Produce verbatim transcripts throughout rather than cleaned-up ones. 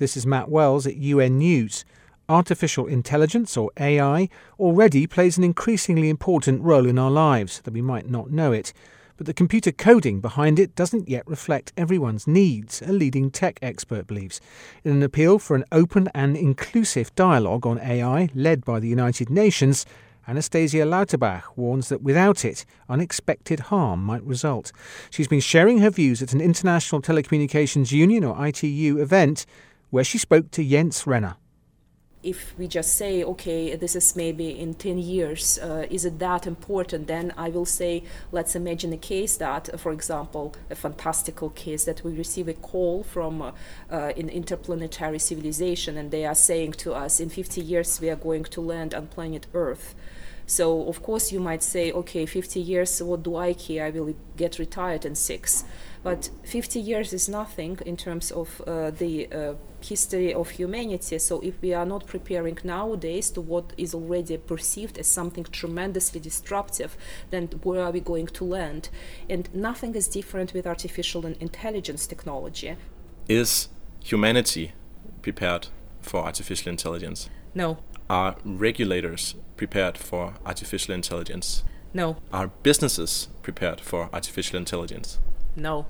This is Matt Wells at U N News. Artificial intelligence, or A I, already plays an increasingly important role in our lives, though we might not know it. But the computer coding behind it doesn't yet reflect everyone's needs, a leading tech expert believes. In an appeal for an open and inclusive dialogue on A I led by the United Nations, Anastasia Lauterbach warns that without it, unexpected harm might result. She's been sharing her views at an International Telecommunications Union, or I T U, event where she spoke to Jens Renner. If we just say, okay, this is maybe in ten years, uh, is it that important? Then I will say, let's imagine a case that, uh, for example, a fantastical case that we receive a call from uh, uh, an interplanetary civilization, and they are saying to us, in fifty years we are going to land on planet Earth. So, of course, you might say, okay, fifty years, what do I care? I will get retired in six. But fifty years is nothing in terms of uh, the uh, history of humanity. So if we are not preparing nowadays to what is already perceived as something tremendously disruptive, then where are we going to land? And nothing is different with artificial intelligence technology. Is humanity prepared for artificial intelligence? No. Are regulators prepared for artificial intelligence? No. Are businesses prepared for artificial intelligence? No.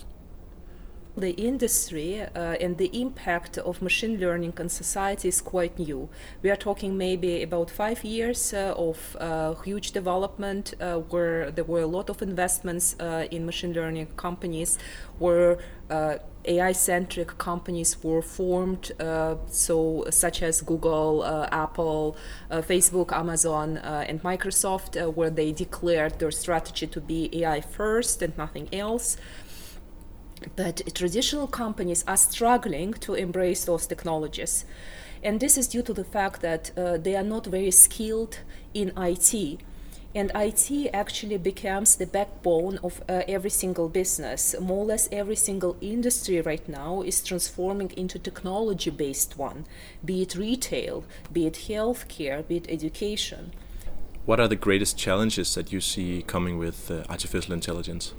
The industry uh, and the impact of machine learning on society is quite new. We are talking maybe about five years uh, of uh, huge development uh, where there were a lot of investments uh, in machine learning companies, where uh, A I-centric companies were formed, uh, so such as Google, uh, Apple, uh, Facebook, Amazon, uh, and Microsoft, uh, where they declared their strategy to be A I first and nothing else. But traditional companies are struggling to embrace those technologies. And this is due to the fact that uh, they are not very skilled in I T. And I T actually becomes the backbone of uh, every single business. More or less every single industry right now is transforming into technology-based one, be it retail, be it healthcare, be it education. What are the greatest challenges that you see coming with uh, artificial intelligence?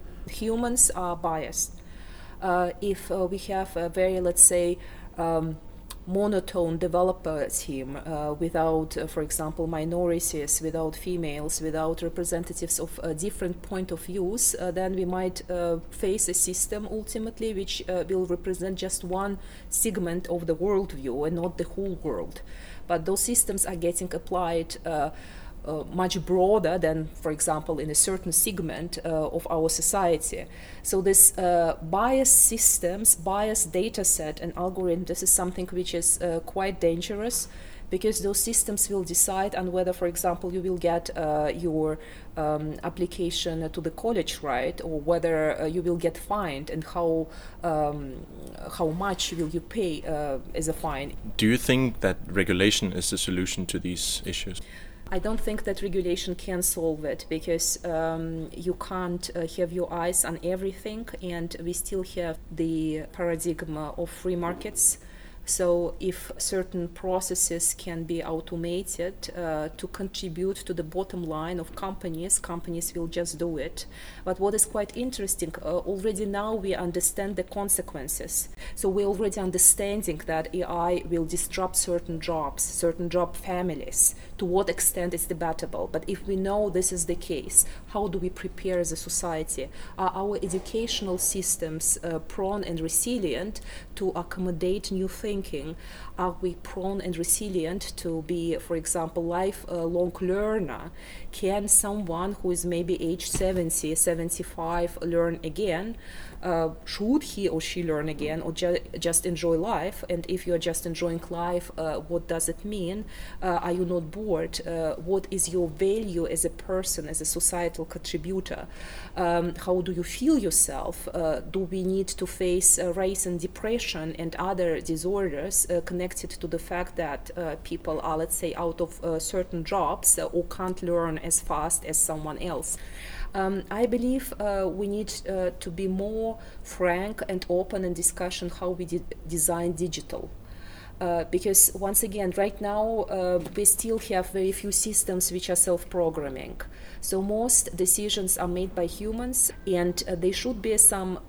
Humans are biased. Uh, if uh, we have a very, let's say, um, monotone developer team uh, without, uh, for example, minorities, without females, without representatives of uh, different point of views, uh, then we might uh, face a system ultimately which uh, will represent just one segment of the worldview and not the whole world. But those systems are getting applied uh, Uh, much broader than, for example, in a certain segment uh, of our society. So this uh, bias systems, bias data set and algorithm, this is something which is uh, quite dangerous, because those systems will decide on whether, for example, you will get uh, your um, application to the college right, or whether uh, you will get fined, and how um, how much will you pay uh, as a fine. Do you think that regulation is the solution to these issues? I don't think that regulation can solve it, because um, you can't uh, have your eyes on everything, and we still have the paradigm of free markets. So if certain processes can be automated uh, to contribute to the bottom line of companies, companies will just do it. But what is quite interesting, uh, already now we understand the consequences. So we're already understanding that A I will disrupt certain jobs, certain job families. To what extent is debatable. But if we know this is the case, how do we prepare as a society? Are our educational systems uh, prone and resilient to accommodate new thinking? Are we prone and resilient to be, for example, lifelong learner? Can someone who is maybe age seventy, seventy-five learn again? Uh, should he or she learn again, or ju- just enjoy life? And if you're just enjoying life, uh, what does it mean? Uh, are you not bored? Uh, what is your value as a person, as a societal contributor? Um, how do you feel yourself? Uh, do we need to face uh, race and depression and other disorders uh, connected to the fact that uh, people are, let's say, out of uh, certain jobs uh, or can't learn as fast as someone else? Um, I believe uh, we need uh, to be more frank and open in discussion how we de- design digital. Uh, because once again, right now, uh, we still have very few systems which are self-programming. So most decisions are made by humans, and uh, there should be some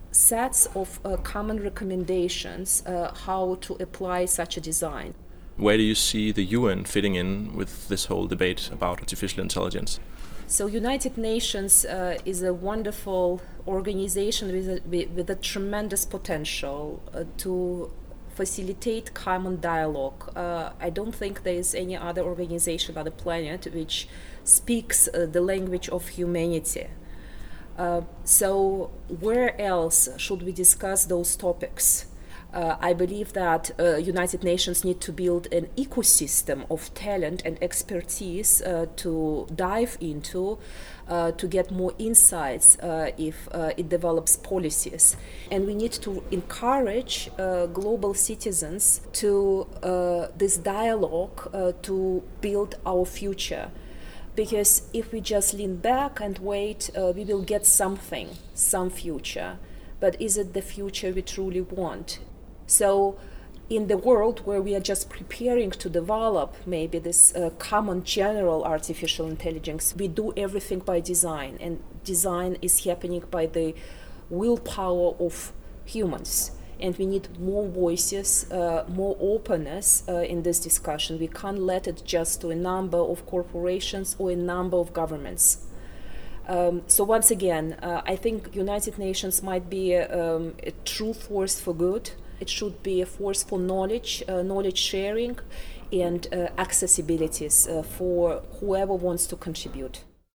sets of uh, common recommendations uh, how to apply such a design. Where do you see the U N fitting in with this whole debate about artificial intelligence? So United Nations uh, is a wonderful organization with a, with a tremendous potential uh, to facilitate common dialogue. Uh, I don't think there is any other organization on the planet which speaks uh, the language of humanity. Uh, so where else should we discuss those topics? Uh, I believe that uh, United Nations need to build an ecosystem of talent and expertise uh, to dive into, uh, to get more insights uh, if uh, it develops policies. And we need to encourage uh, global citizens to uh, this dialogue uh, to build our future. Because if we just lean back and wait, uh, we will get something, some future. But is it the future we truly want? So in the world where we are just preparing to develop maybe this uh, common general artificial intelligence, we do everything by design, and design is happening by the willpower of humans. And we need more voices, uh, more openness uh, in this discussion. We can't let it just to a number of corporations or a number of governments. Um, so once again, uh, I think United Nations might be a, um, a true force for good. It should be a force for knowledge, uh, knowledge sharing, and uh, accessibilities uh, for whoever wants to contribute.